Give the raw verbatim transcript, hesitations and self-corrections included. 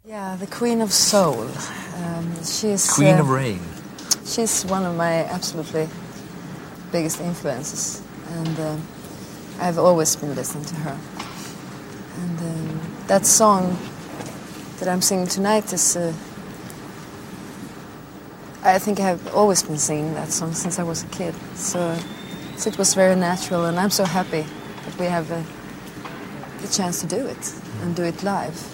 Yeah, the Queen of Soul. Um, she's Queen uh, of Rain. She's one of my absolutely biggest influences, and uh, I've always been listening to her. And um, that song that I'm singing tonight is, uh, I think I've always been singing that song since I was a kid. So, so it was very natural, and I'm so happy that we have uh, the chance to do it and do it live.